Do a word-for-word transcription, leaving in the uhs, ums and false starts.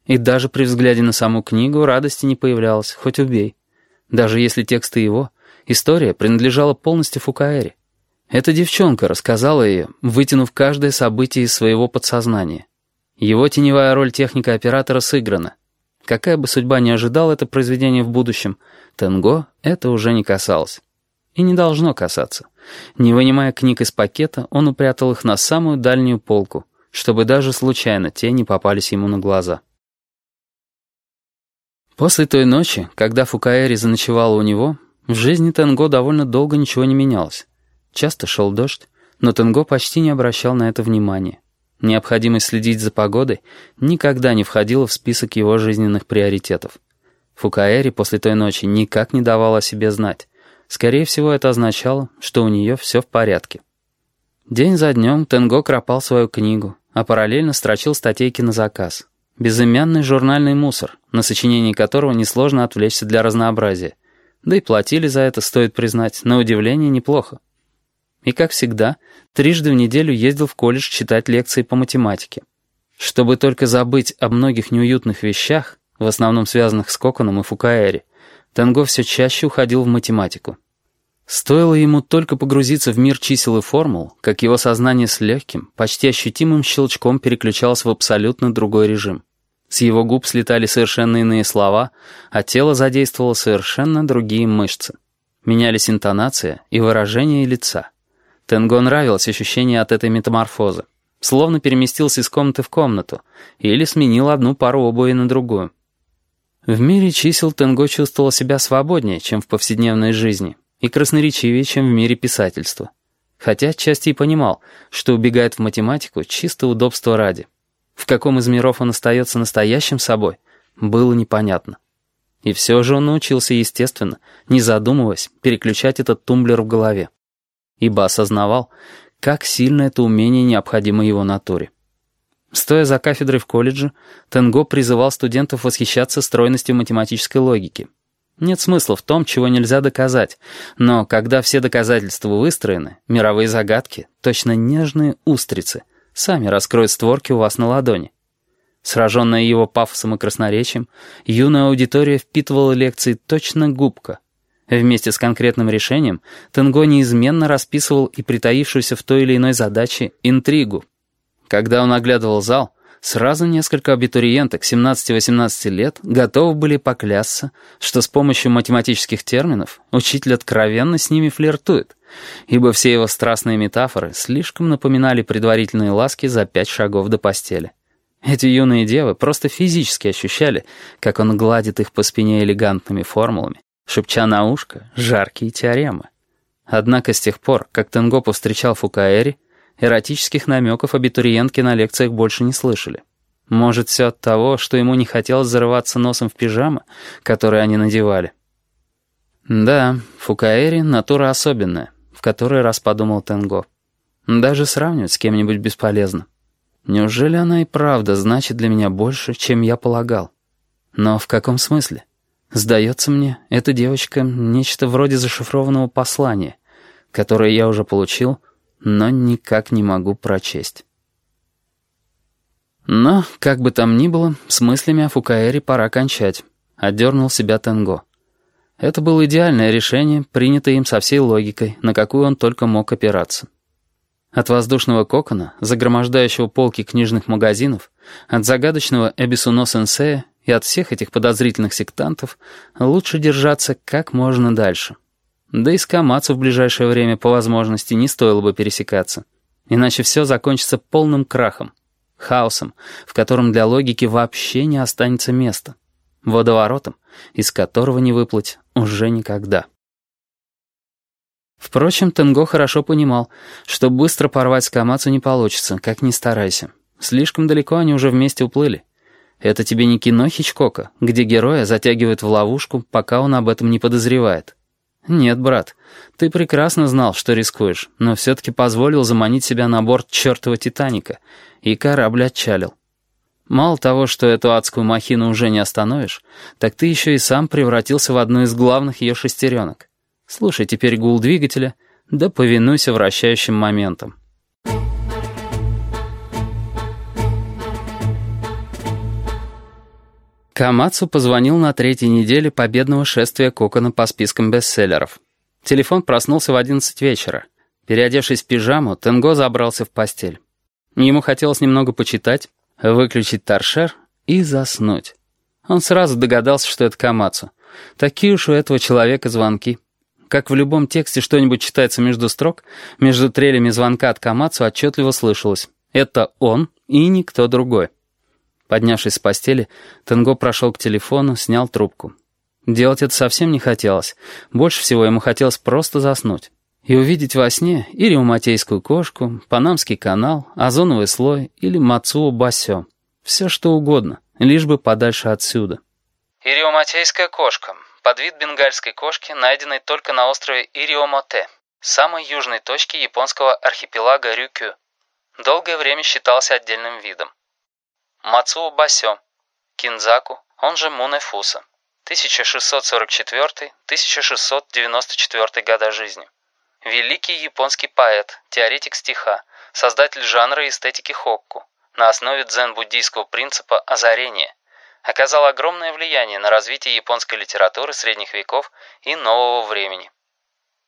И даже при взгляде на саму книгу радости не появлялось, хоть убей. Даже если тексты его, история принадлежала полностью Фукаэри. Эта девчонка рассказала ее, вытянув каждое событие из своего подсознания. Его теневая роль техника-оператора сыграна. Какая бы судьба ни ожидала это произведение в будущем, Тенго это уже не касалось. И не должно касаться. Не вынимая книг из пакета, он упрятал их на самую дальнюю полку, чтобы даже случайно те не попались ему на глаза. После той ночи, когда Фукаэри заночевала у него, в жизни Тенго довольно долго ничего не менялось. Часто шел дождь, но Тенго почти не обращал на это внимания. Необходимость следить за погодой никогда не входила в список его жизненных приоритетов. Фукаэри после той ночи никак не давала о себе знать. Скорее всего, это означало, что у нее все в порядке. День за днем Тенго кропал свою книгу, а параллельно строчил статейки на заказ. Безымянный журнальный мусор, на сочинении которого несложно отвлечься для разнообразия. Да и платили за это, стоит признать, на удивление неплохо. И, как всегда, трижды в неделю ездил в колледж читать лекции по математике. Чтобы только забыть о многих неуютных вещах, в основном связанных с Коконом и Фукаэри, Тенго все чаще уходил в математику. Стоило ему только погрузиться в мир чисел и формул, как его сознание с легким, почти ощутимым щелчком переключалось в абсолютно другой режим. С его губ слетали совершенно иные слова, а тело задействовало совершенно другие мышцы. Менялись интонация и выражение лица. Тенго нравилось ощущение от этой метаморфозы. Словно переместился из комнаты в комнату или сменил одну пару обуви на другую. В мире чисел Тенго чувствовал себя свободнее, чем в повседневной жизни, и красноречивее, чем в мире писательства. Хотя отчасти и понимал, что убегает в математику чисто удобства ради. В каком из миров он остается настоящим собой, было непонятно. И все же он научился, естественно, не задумываясь, переключать этот тумблер в голове. Ибо осознавал, как сильно это умение необходимо его натуре. Стоя за кафедрой в колледже, Тенго призывал студентов восхищаться стройностью математической логики. Нет смысла в том, чего нельзя доказать, но когда все доказательства выстроены, мировые загадки, точно нежные устрицы, сами раскроют створки у вас на ладони. Сраженная его пафосом и красноречием, юная аудитория впитывала лекции точно губка. Вместе с конкретным решением Тенго неизменно расписывал и притаившуюся в той или иной задаче интригу. Когда он оглядывал зал, сразу несколько абитуриенток семнадцати-восемнадцати лет готовы были поклясться, что с помощью математических терминов учитель откровенно с ними флиртует, ибо все его страстные метафоры слишком напоминали предварительные ласки за пять шагов до постели. Эти юные девы просто физически ощущали, как он гладит их по спине элегантными формулами, шепча на ушко жаркие теоремы. Однако с тех пор, как Тенго повстречал Фукаэри, эротических намеков абитуриентки на лекциях больше не слышали. Может, все от того, что ему не хотелось зарываться носом в пижамы, которые они надевали. Да, Фукаэри — натура особенная, в который раз подумал Тенго. Даже сравнивать с кем-нибудь бесполезно. Неужели она и правда значит для меня больше, чем я полагал? Но в каком смысле? Сдается мне, эта девочка — нечто вроде зашифрованного послания, которое я уже получил, но никак не могу прочесть. Но, как бы там ни было, с мыслями о Фукаэри пора кончать. Отдернул себя Тенго. Это было идеальное решение, принятое им со всей логикой, на какую он только мог опираться. От воздушного кокона, загромождающего полки книжных магазинов, от загадочного Эбисуно-сенсея и от всех этих подозрительных сектантов лучше держаться как можно дальше. Да и с Камацу в ближайшее время по возможности не стоило бы пересекаться. Иначе все закончится полным крахом, хаосом, в котором для логики вообще не останется места, водоворотом, из которого не выплыть уже никогда. Впрочем, Тенго хорошо понимал, что быстро порвать с Камацу не получится, как ни старайся. Слишком далеко они уже вместе уплыли. Это тебе не кино Хичкока, где героя затягивают в ловушку, пока он об этом не подозревает. Нет, брат, ты прекрасно знал, что рискуешь, но все-таки позволил заманить себя на борт чертова Титаника, и корабль отчалил. Мало того, что эту адскую махину уже не остановишь, так ты еще и сам превратился в одну из главных ее шестеренок. Слушай теперь гул двигателя, да повинуйся вращающим моментам. Камацу позвонил на третьей неделе победного шествия Кокона по спискам бестселлеров. Телефон проснулся в одиннадцать вечера. Переодевшись в пижаму, Тенго забрался в постель. Ему хотелось немного почитать, выключить торшер и заснуть. Он сразу догадался, что это Камацу. Такие уж у этого человека звонки. Как в любом тексте что-нибудь читается между строк, между трелями звонка от Камацу отчетливо слышалось: «Это он и никто другой». Поднявшись с постели, Тенго прошел к телефону, снял трубку. Делать это совсем не хотелось. Больше всего ему хотелось просто заснуть. И увидеть во сне и ревматейскую кошку, Панамский канал, озоновый слой или Мацуо Басё. Все что угодно, лишь бы подальше отсюда. Ириоматейская кошка. Подвид бенгальской кошки, найденный только на острове Ириомоте, самой южной точке японского архипелага Рюкю. Долгое время считался отдельным видом. Мацуо Басё. Кинзаку, он же Мунэфуса. тысяча шестьсот сорок четвёртый — тысяча шестьсот девяносто четвёртый года жизни. Великий японский поэт, теоретик стиха, создатель жанра и эстетики хокку, на основе дзен-буддийского принципа озарения, оказал огромное влияние на развитие японской литературы средних веков и нового времени.